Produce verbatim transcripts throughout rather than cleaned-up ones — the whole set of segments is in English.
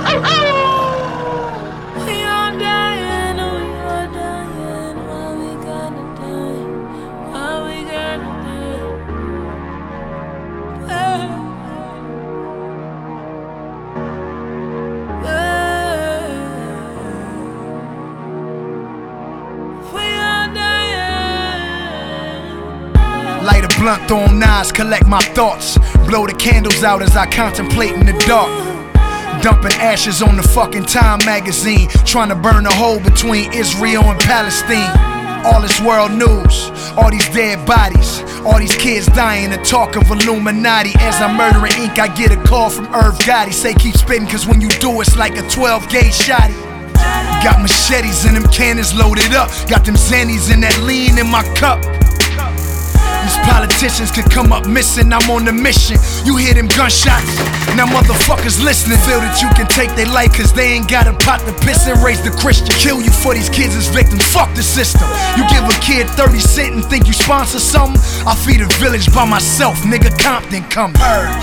Light a blunt, throw on knives, collect my thoughts. Blow the candles out as I contemplate in the dark. Dumping ashes on the fucking Time magazine, trying to burn a hole between Israel and Palestine. All this world news, all these dead bodies, all these kids dying, the talk of Illuminati. As I'm murdering ink, I get a call from Irv Gotti. Say keep spitting, cause when you do it's like a twelve gauge shotty. Got machetes and them cannons loaded up. Got them Xannies and that lean in my cup. These politicians could come up missing, I'm on the mission. You hear them gunshots, now motherfuckers listening. Feel that you can take their life cause they ain't got a pot to piss and raise the Christian. Kill you for these kids as victims, fuck the system. You give a kid thirty cent and think you sponsor something? I feed a village by myself, nigga. Compton come purge.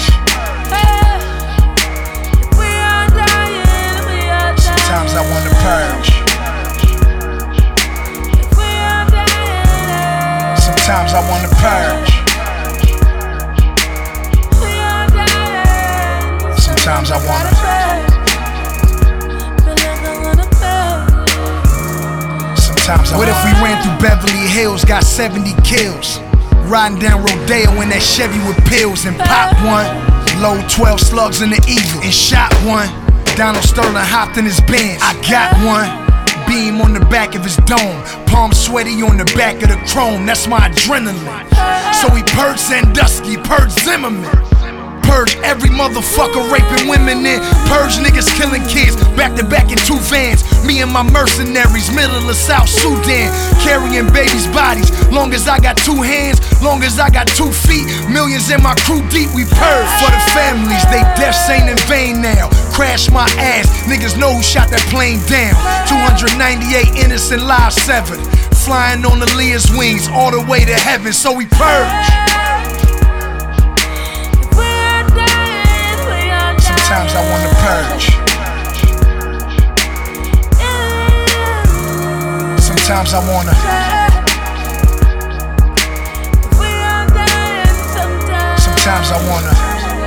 Sometimes I wanna purge. Sometimes I wanna purge. Sometimes I wanna. Sometimes I. What if we ran through Beverly Hills, got seventy kills? Riding down Rodeo in that Chevy with pills and pop one. Load twelve slugs in the Eagle and shot one. Donald Sterling hopped in his Benz. I got one. Beam on the back of his dome, palm sweaty on the back of the chrome. That's my adrenaline. So he purged Sandusky, purged Zimmerman, purge every motherfucker raping women in. Purge niggas killing kids, back to back in two vans. Me and my mercenaries, middle of South Sudan, carrying babies' bodies. Long as I got two hands, long as I got two feet. Millions in my crew deep, we purge for the families. They deaths ain't in vain now. Crash my ass, niggas know who shot that plane down. two hundred ninety-eight innocent lives severed, flying on the Lear's wings all the way to heaven. So we purge. Sometimes I wanna purge. Sometimes I wanna. Sometimes I wanna.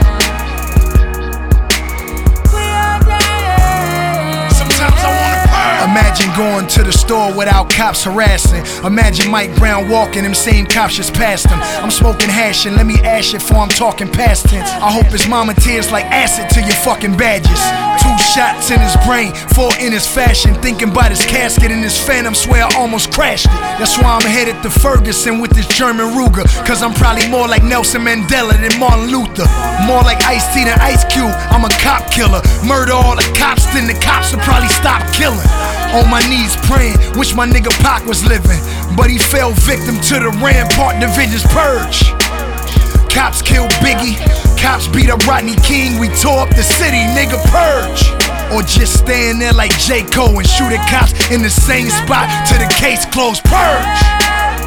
Imagine going to the store without cops harassing. Imagine Mike Brown walking, them same cops just passed him. I'm smoking hash and let me ash it before I'm talking past tense. I hope his mama tears like acid to your fucking badges. Two shots in his brain, four in his fashion. Thinking about his casket and his phantom, swear I almost crashed it. That's why I'm headed to Ferguson with this German Ruger. Cause I'm probably more like Nelson Mandela than Martin Luther. More like Ice-T than Ice Cube, I'm a cop killer. Murder all the cops, then the cops will probably stop killing. On my knees praying, wish my nigga Pac was living, but he fell victim to the Rampart Division's purge. Cops killed Biggie, cops beat up Rodney King, we tore up the city, nigga purge. Or just stand there like J. Cole and shoot at cops in the same spot till the case closed, purge.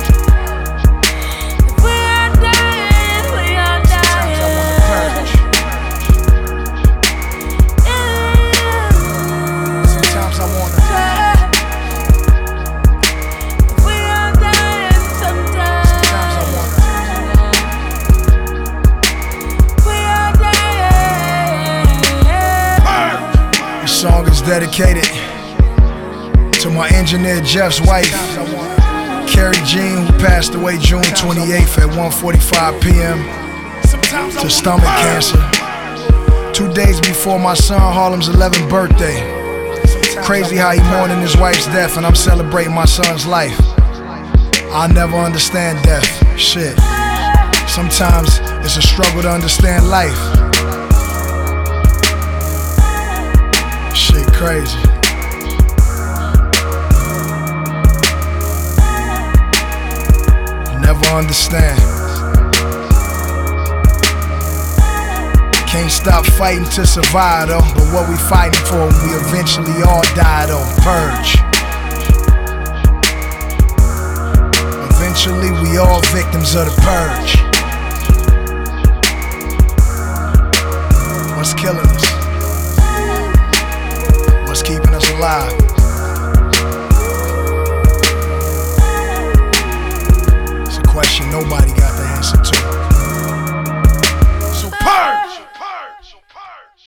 Song is dedicated to my engineer Jeff's wife, Carrie Jean, who passed away June twenty-eighth at one forty-five p m to stomach cancer. Two days before my son Harlem's eleventh birthday. Crazy how he mourning his wife's death and I'm celebrating my son's life. I'll never understand death. Shit. Sometimes it's a struggle to understand life. Shit crazy. Never understand. Can't stop fighting to survive though. But what we fighting for when we eventually all die though? Purge. Eventually we all victims of the purge. What's killing us? Live. It's a question nobody got the answer to.